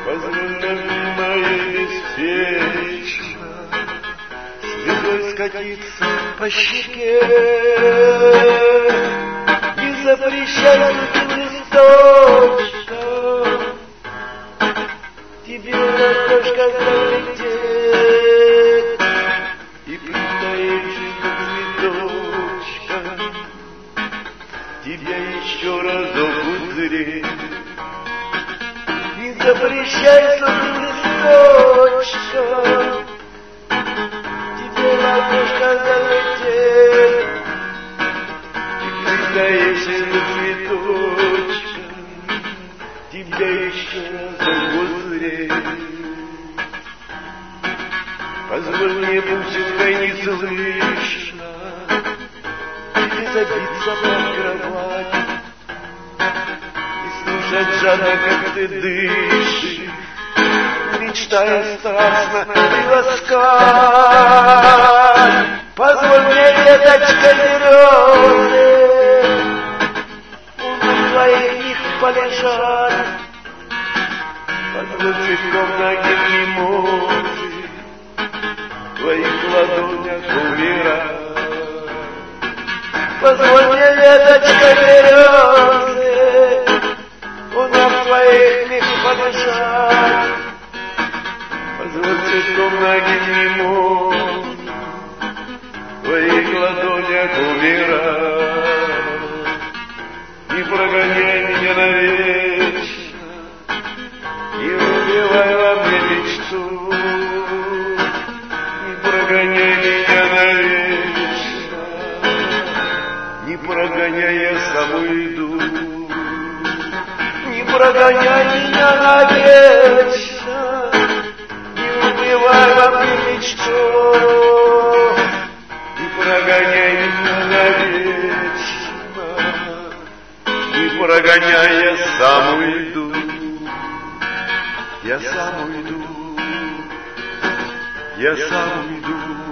Позволь, любимая, беспечно слезой скатиться по щеке. Не запрещай листочком тебе на окошко залететь и притаившись цветочка тебя еще разок узреть. Не запрещай листочком тебе на окошко залететь и притаившись цветочка тебя еще разок узреть. Позволь мне мучиться не слышно и забиться под кровать и слушать жадно, как ты дышишь, мечтая страстно приласкать. Позволь мне, веточка зеленая, у твоих них полежать. Позволь цветком ногим мимозы в твоих ладонях умирать. Позволь мне, веточка березы, у ног твоих них полежать. Позволь цветком ногим мимозы в твоих ладонях умирать. Не прогоняй меня навечно, не убивай во мне мечту, не прогоняй меня навечно, не прогоняй, я сам уйду. Не прогоняй меня навечно, не убивай во мне мечту, не прогоняй меня навечно, не прогоняй, я сам уйду. Я сам уйду, я сам уйду.